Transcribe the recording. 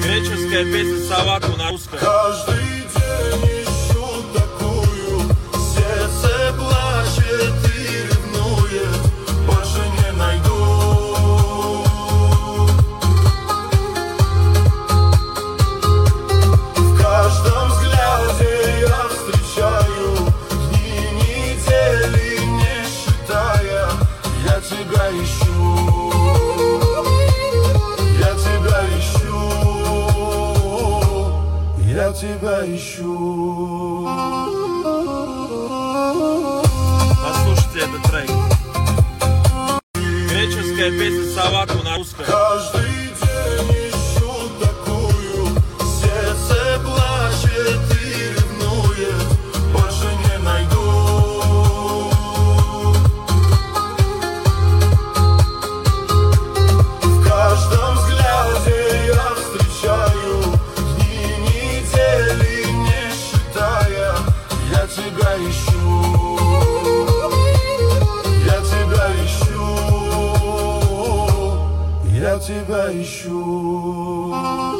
Греческая песня «Салату» на русском. Каждый день ищу такую, сердце плачет и ревнует, больше не найду. В каждом взгляде я встречаю дни, недели не считая, я тебя ищу. Я тебя ищу. Послушайте этот трек. Греческая песня «Салату» на русском. Каждый день ищу такую, сердце плачет и ревнует, больше не найду. В каждом взгляде я встречаю дни, недели не считая, я тебя ищу. Я тебя ищу. Я тебя ищу.